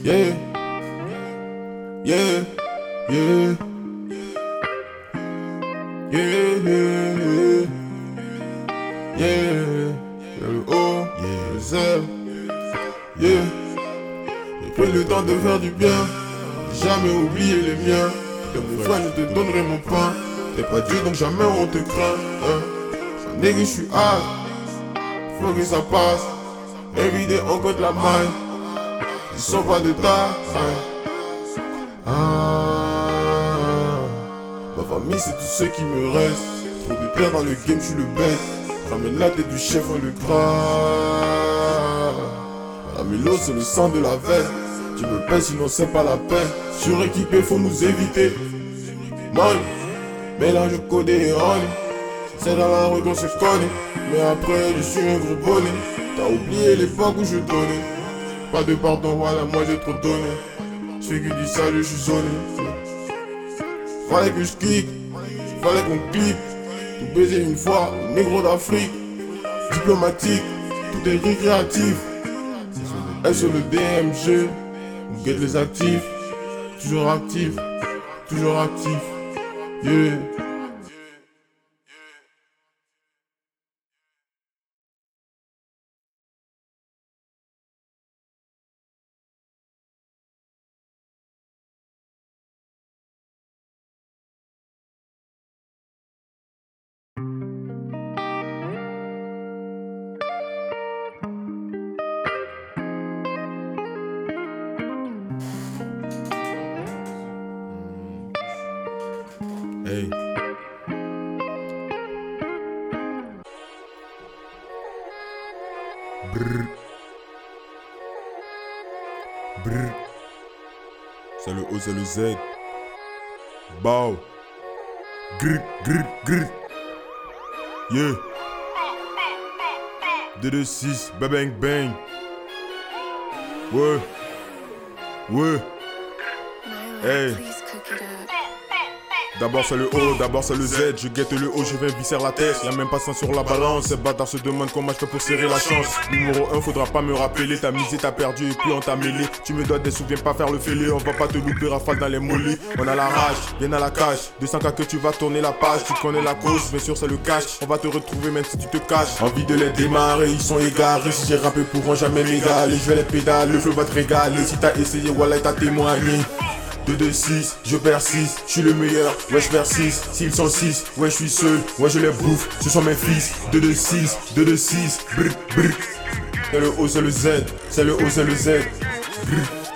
Yeah, yeah, yeah, yeah, yeah. Le O, le Z, yeah. J'ai pris le temps de faire du bien, j'ai jamais oublié les miens. Comme mes frères, je te donnerai mon pain. T'es pas Dieu donc jamais on te craint. Hein. Nègre, je suis hard, faut que ça passe. Everyday on compte la maille, ils sont pas de taille. Ma famille c'est tous ceux qui me restent. Trop de terre dans le game, je suis le best. Ramène la tête du chef, on le craint. La mélo c'est le sang de la veine. Tu me paies sinon c'est pas la peine. Suréquipé faut nous éviter. Money, mélange codé et honey. C'est dans la rue qu'on se connaît. Mais après je suis un gros bonnet. T'as oublié l'époque où je donnais. Pas de pardon, voilà moi j'ai trop donné. Je fais que du sale, je suis sonné. Fallait que je clique, fallait qu'on clique. Tout baiser une fois, négro d'Afrique. Diplomatique, tout est récréatif. Elle sur le DMG, on guette les actifs. Toujours actif, toujours actif. Yeah. Hey. Brr. Brr. C'est le O, c'est le Z. Bow. Grr, grr, grr. Yeah. 2-2-6, bang bang. Ouais. Ouais. Hey. D'abord c'est le O, d'abord c'est le Z. Je guette le O, je viens visser la tête. Y'a même pas ça sur la balance. Ces bâtards se demandent comment je fais pour serrer la chance. Numéro 1, faudra pas me rappeler. T'as misé, t'as perdu et puis on t'a mêlé. Tu me dois des sous, viens pas faire le fêlé. On va pas te louper, rafale dans les mollets. On a la rage, viens à la cage. 200K que tu vas tourner la page. Tu connais la cause, bien sûr c'est le cash. On va te retrouver même si tu te caches. Envie de les démarrer, ils sont égarés. Si j'ai rappé pourront jamais m'égaler. Je vais les pédales, le feu va te régaler. Si t'as essayé, voilà t'as témoigné. 2-2-6, je persiste, je suis le meilleur, ouais je persiste. S'ils sont 6, ouais je suis seul, ouais je les bouffe, ce sont mes fils. 2-2-6, 2-2-6, brr brr. C'est le O, c'est le Z, c'est le O, c'est le Z, brr.